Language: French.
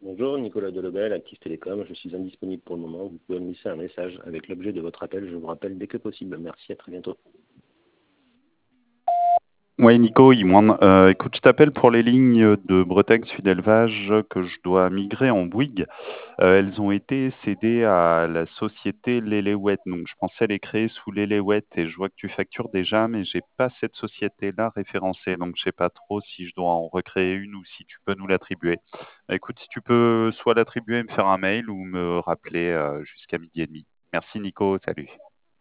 Bonjour, Nicolas Delobel, Active Télécom. Je suis indisponible pour le moment. Vous pouvez me laisser un message avec l'objet de votre appel. Je vous rappelle dès que possible. Merci, à très bientôt. Oui, Nico, Imran. Écoute, je t'appelle pour les lignes de Bretagne Sud Élevage que je dois migrer en Bouygues. Elles ont été cédées à la société L'Eléouette. Donc, je pensais les créer sous L'Eléouette et je vois que tu factures déjà, mais j'ai pas cette société-là référencée. Donc, je sais pas trop si je dois en recréer une ou si tu peux nous l'attribuer. Écoute, si tu peux soit l'attribuer, me faire un mail ou me rappeler jusqu'à 12h30. Merci, Nico. Salut.